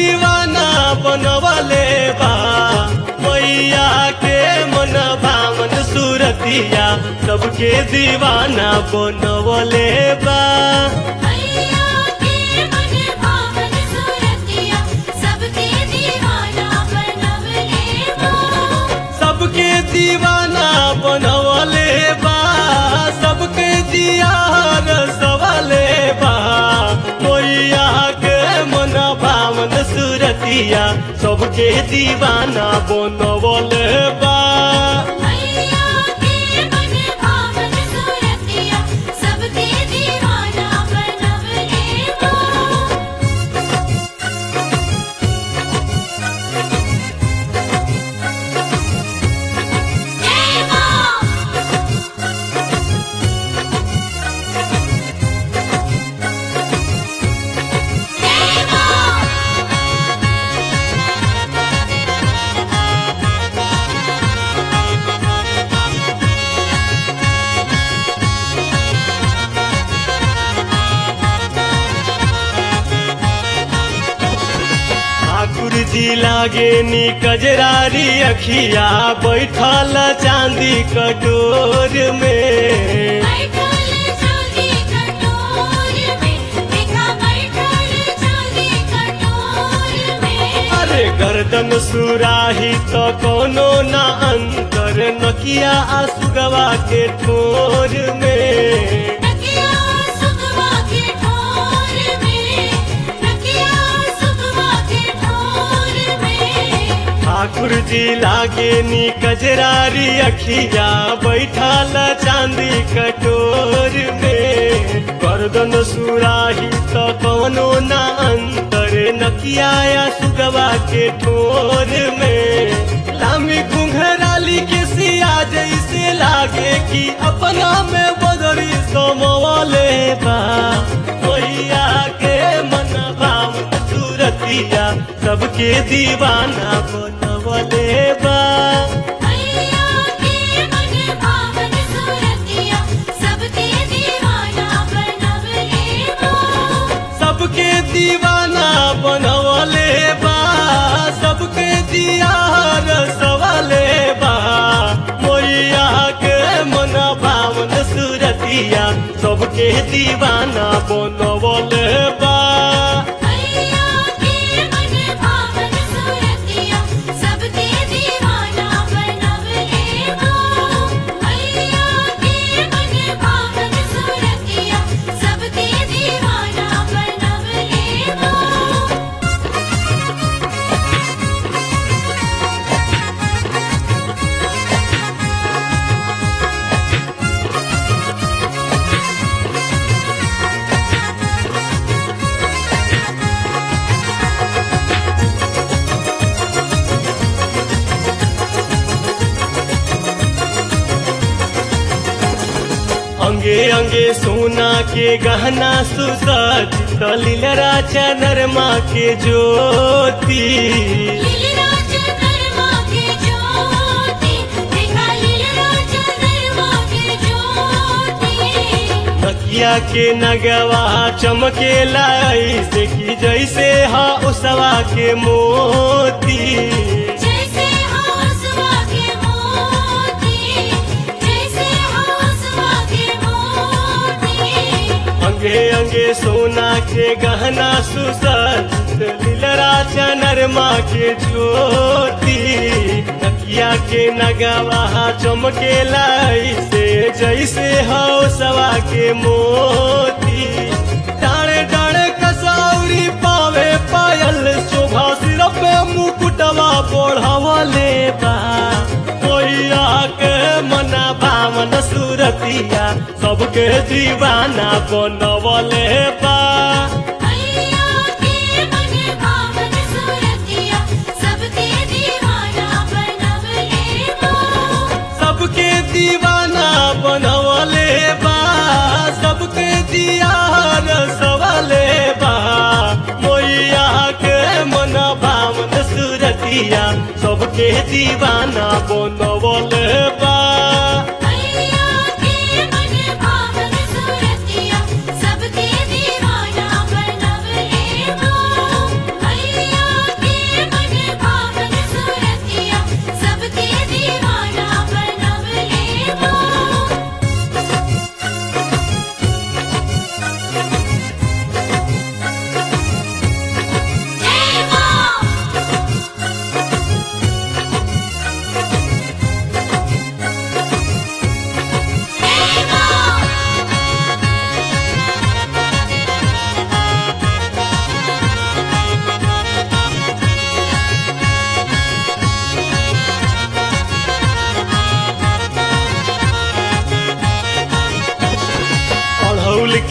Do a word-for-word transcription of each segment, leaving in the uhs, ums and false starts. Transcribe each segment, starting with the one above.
दीवाना बनवले बा मैया के मन भावन सूरतिया सबके दीवाना बनवले बा सबके दीवाना बनवले बा सबके जियार सवाले बा मैया के मन भावन सूरतिया सबके दीवाना बनवले बा जी लागे नी कजरारी अखिया बैठल चांदी कटोर में अरे गर्दन सुराही तो कोनो ना अंतर नकिया आसुगवा के ठोर में ठाकुर जी लागे नी कजरारी अखिया बैठाल चांदी कटोर में गर्दन सुराही तो कोनो ना अंतर नकिया सुगवा के ठोर में लामी घुंघराली के सिया जैसे लागे कि अपना में बदरी समवले बा मैया के मन भावन सूरतिया सबके दीवाना बनवले बा सबके दीवाना बनवले बा सबके जियार सवाले बा मैया के मन भावन सूरतिया सबके दीवाना बनवले बा अंगे अंगे सोना के गहना सुसज्जित लीलरा चनरमा के ज्योति नकिया के नगवा चमके लाई से की जैसे हा उसवा के मोती अंगे अंगे सोना के गहना सुसज्जित लीलरा चनरमा के ज्योति नकिया के नगवा चमके लाई से जैसे हौसवा के मोती डाणे डाणे कसौरी पावे पायल शोभा सिर पे मुकुटवा बढ़वले बा मैया के मना भावन सूरतिया सबके दीवाना बनवले बा सबके दीवाना बनवले बा सबके जियार सवाले बा मैया के मन भावन सूरतिया सबके दीवाना बनवले बा सबके दीवाना बनवले बा।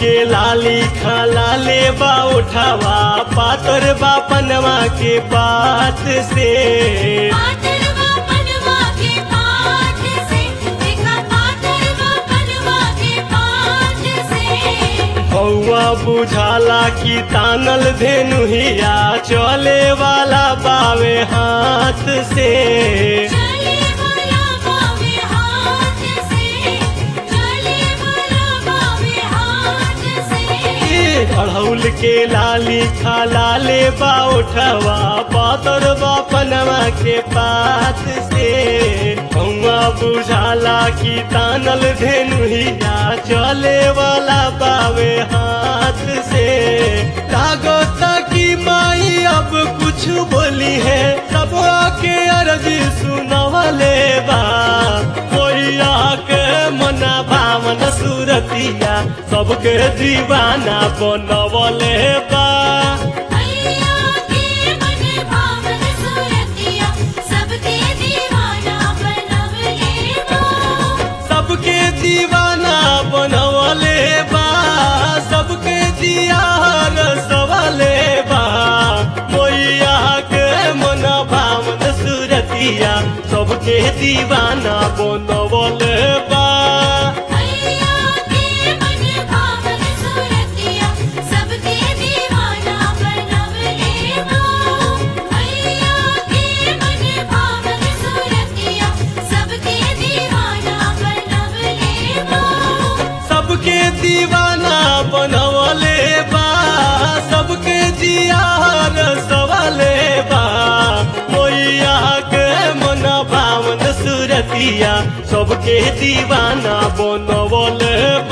के लाली खाला ले बा उठावा पातर बा पनवा के पात से बउआ बुझाला की तानल धेनुहिया चले वाला बावे हाथ से अड़हुल के लाली खाला ले बा उठवा पातर बा पनवा के पात से बउआ बुझाला की तानल धेनुहिया चले वाला बावे हाथ से लागता की माई अब कुछ बोली है सब आके अर्ज सुनवले बा कोई आके मना भावन सूरतिया सबके दीवाना बनवले बा सबके दीवाना बनवले बा सबके जियार सवाले बा मोइया के मन भावन सूरतिया सबके दीवाना बनवले बा सबके दीवाना बनवले बा सबके जियार सवाले बा मोइया के मन भावन सूरतिया सबके दीवाना बनवले बा।